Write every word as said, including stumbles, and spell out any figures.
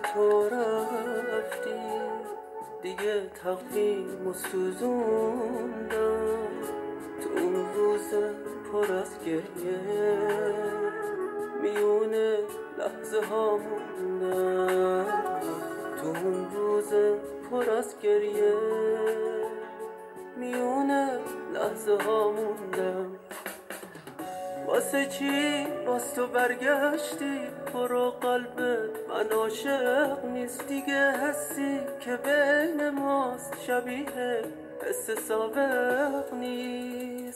تو رفتی دیگه تقویم و سوزوندم، تو اون روز پر از گریه میونه لحظه ها موندم، تو اون روز پر از گریه میونه لحظه ها موندم. واسه چی باز تو برگشتی؟ برو قلبت من عاشق نیست دیگه، حسی که بین ماست شبیه حس سابق نیست.